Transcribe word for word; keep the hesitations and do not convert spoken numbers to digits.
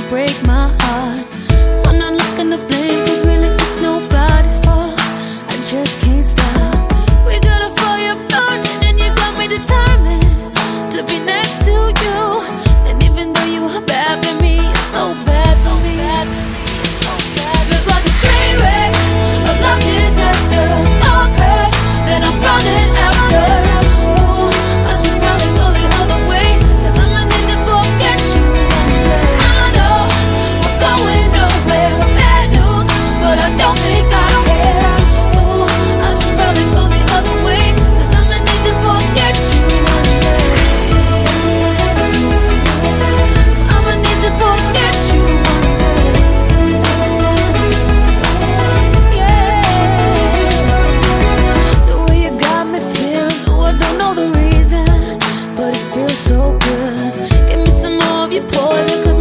break my heart. I'm not looking to blame, cause really it's nobody's fault. I just can't stop. We got a fire burning and you got me determined to be next to you. And even though you are bad for me, it's so bad for me. Feels like a train wreck, a love disaster, car crash that I'm running after. Ooh, I should probably go the other way, cause I'ma need to forget you one day. I know we're going nowhere, we're bad news, but I don't think I care. Ooh, I should probably go the other way, cause I'ma need to forget you one day. I'ma need to forget you one day. The way you got me feeling, oh, I don't know the reason, but it feels so good. Give me some more of your poison, 'cause